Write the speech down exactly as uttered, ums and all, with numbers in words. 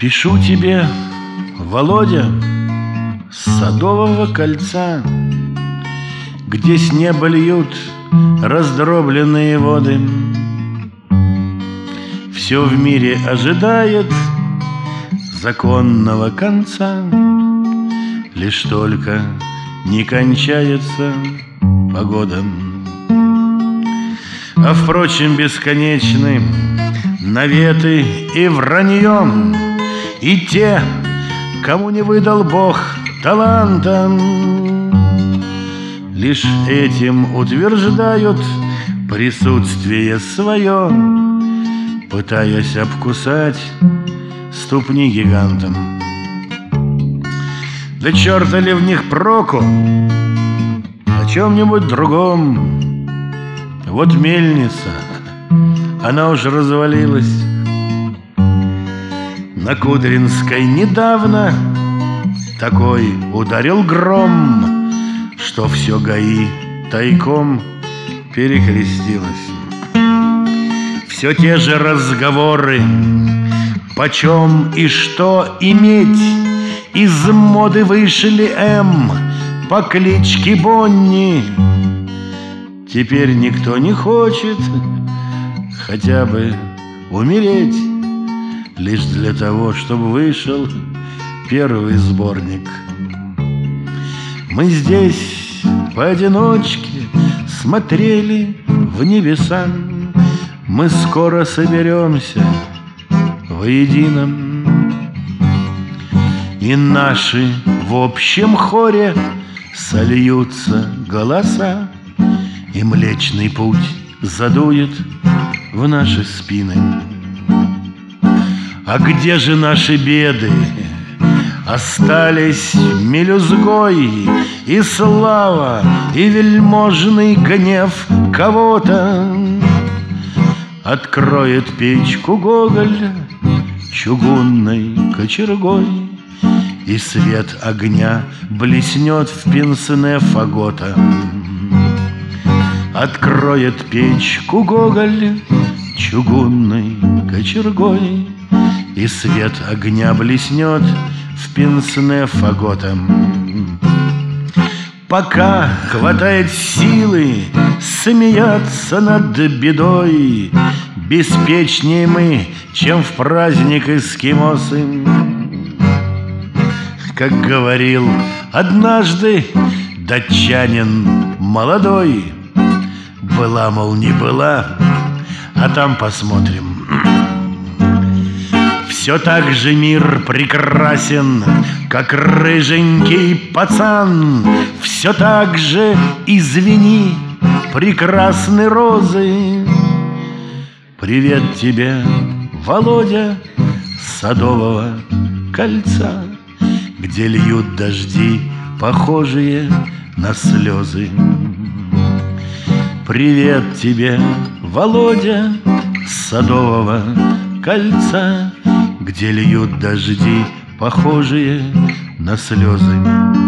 Пишу тебе, Володя, с Садового кольца, где с неба льют раздробленные воды. Все в мире ожидает законного конца, лишь только не кончается погода. А впрочем, бесконечны наветы и вранье, и те, кому не выдал Бог таланта, лишь этим утверждают присутствие свое, пытаясь обкусать ступни гигантам. Да черта ли в них проку, о чем-нибудь другом. Вот мельница, она уж развалилась. На Кудринской недавно такой ударил гром, что все ГАИ тайком перекрестилось. Все те же разговоры, почем и что иметь. Из моды вышли М по кличке Бонни. Теперь никто не хочет хотя бы умереть, лишь для того, чтобы вышел первый сборник. Мы здесь поодиночке смотрели в небеса. Мы скоро соберемся воедино, и наши в общем хоре сольются голоса, и Млечный Путь задует в наши спины. А где же наши беды? Остались мелюзгой и слава, и вельможный гнев кого-то. Откроет печку Гоголь чугунной кочергой, и свет огня блеснет в пенсне фагота. Откроет печку Гоголь чугунной кочергой, и свет огня блеснет в пенсне фагота. Пока хватает силы смеяться над бедой, беспечнее мы, чем в праздник эскимосы. Как говорил однажды датчанин молодой, была, мол, не была, а там посмотрим. Все так же мир прекрасен, как рыженький пацан. Все так же, извини, прекрасны розы. Привет тебе, Володя, с Садового кольца, где льют дожди, похожие на слезы. Привет тебе, Володя, с Садового кольца, где льют дожди, похожие на слезы.